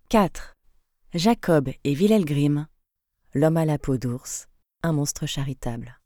4. Jacob et Wilhelm Grimm, l'homme à la peau d'ours, un monstre charitable.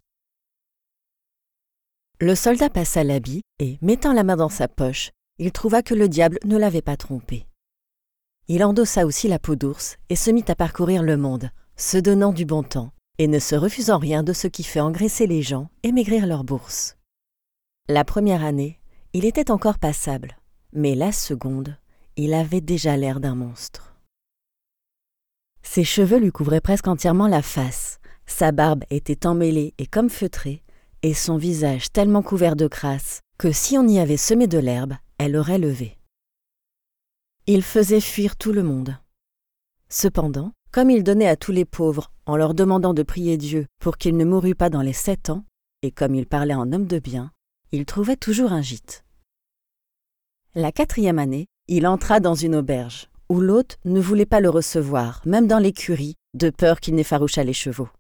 Le soldat passa l'habit et, mettant la main dans sa poche, il trouva que le diable ne l'avait pas trompé. Il endossa aussi la peau d'ours et se mit à parcourir le monde, se donnant du bon temps et ne se refusant rien de ce qui fait engraisser les gens et maigrir leurs bourses. La première année, il était encore passable, mais la seconde, il avait déjà l'air d'un monstre. Ses cheveux lui couvraient presque entièrement la face, sa barbe était emmêlée et comme feutrée, et son visage tellement couvert de crasse que si on y avait semé de l'herbe, elle aurait levé. Il faisait fuir tout le monde. Cependant, comme il donnait à tous les pauvres en leur demandant de prier Dieu pour qu'il ne mourût pas dans les 7 ans, et comme il parlait en homme de bien, il trouvait toujours un gîte. La 4e année, il entra dans une auberge, où l'hôte ne voulait pas le recevoir, même dans l'écurie, de peur qu'il n'effarouchât les chevaux.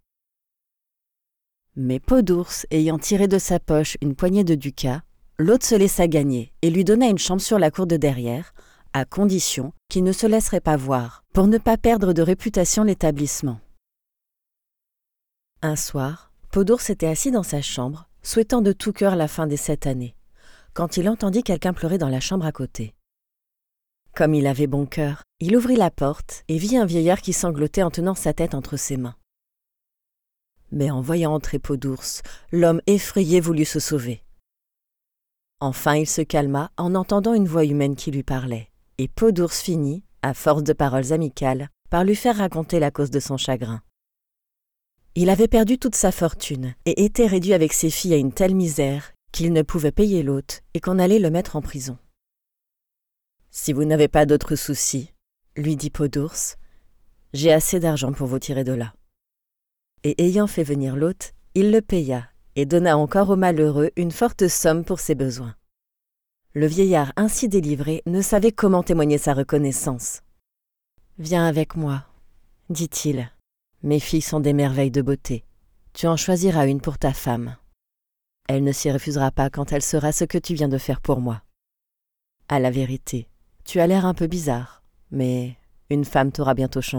Mais Peau d'ours ayant tiré de sa poche une poignée de ducats, l'hôte se laissa gagner et lui donna une chambre sur la cour de derrière, à condition qu'il ne se laisserait pas voir, pour ne pas perdre de réputation l'établissement. Un soir, Peau d'ours était assis dans sa chambre, souhaitant de tout cœur la fin des 7 années, quand il entendit quelqu'un pleurer dans la chambre à côté. Comme il avait bon cœur, il ouvrit la porte et vit un vieillard qui sanglotait en tenant sa tête entre ses mains. Mais en voyant entrer Peau d'ours, l'homme effrayé voulut se sauver. Enfin il se calma en entendant une voix humaine qui lui parlait, et Peau d'ours finit, à force de paroles amicales, par lui faire raconter la cause de son chagrin. Il avait perdu toute sa fortune et était réduit avec ses filles à une telle misère qu'il ne pouvait payer l'hôte et qu'on allait le mettre en prison. « Si vous n'avez pas d'autres soucis, lui dit Peau d'ours, j'ai assez d'argent pour vous tirer de là. » Et ayant fait venir l'hôte, il le paya et donna encore au malheureux une forte somme pour ses besoins. Le vieillard ainsi délivré ne savait comment témoigner sa reconnaissance. « Viens avec moi, dit-il. Mes filles sont des merveilles de beauté. Tu en choisiras une pour ta femme. Elle ne s'y refusera pas quand elle saura ce que tu viens de faire pour moi. À la vérité, tu as l'air un peu bizarre, mais une femme t'aura bientôt changé. »